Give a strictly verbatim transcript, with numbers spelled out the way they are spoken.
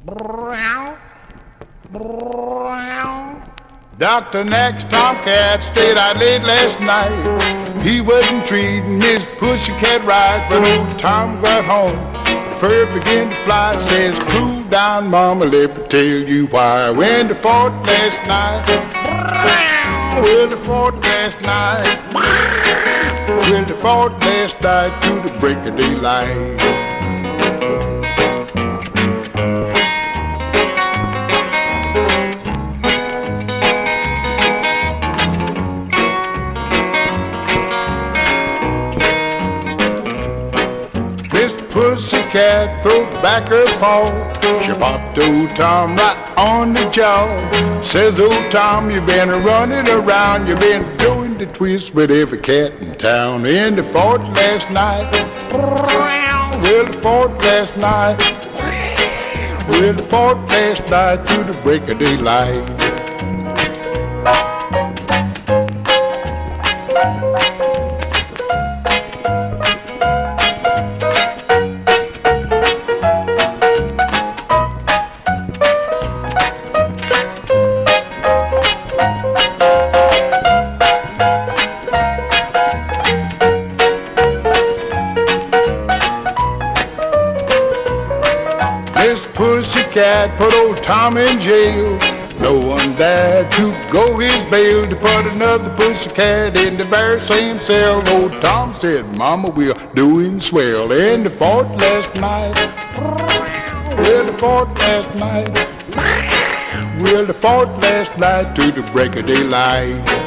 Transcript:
Doctor Nax Tomcat stayed out late last night. He wasn't treating his pussycat right, but old Tom got home. The fur began to fly. Says, cool down, mama, let me tell you why. When the fought last night, well, the fought last night, well, the fought last night to the break of daylight. Pussycat threw back her paw. She popped old Tom right on the jaw. Says, old Tom, you been running around. You been doing the twist with every cat in town. In the fort last night, well, the fort last night, well, the fort last night to the break of daylight. Pussycat put old Tom in jail. No one dared to go his bail to put another pussycat in the very same cell. Old Tom said, Mama, we're doing swell. In the fort last night, well, the fort last night, well, the fort last night to the break of daylight.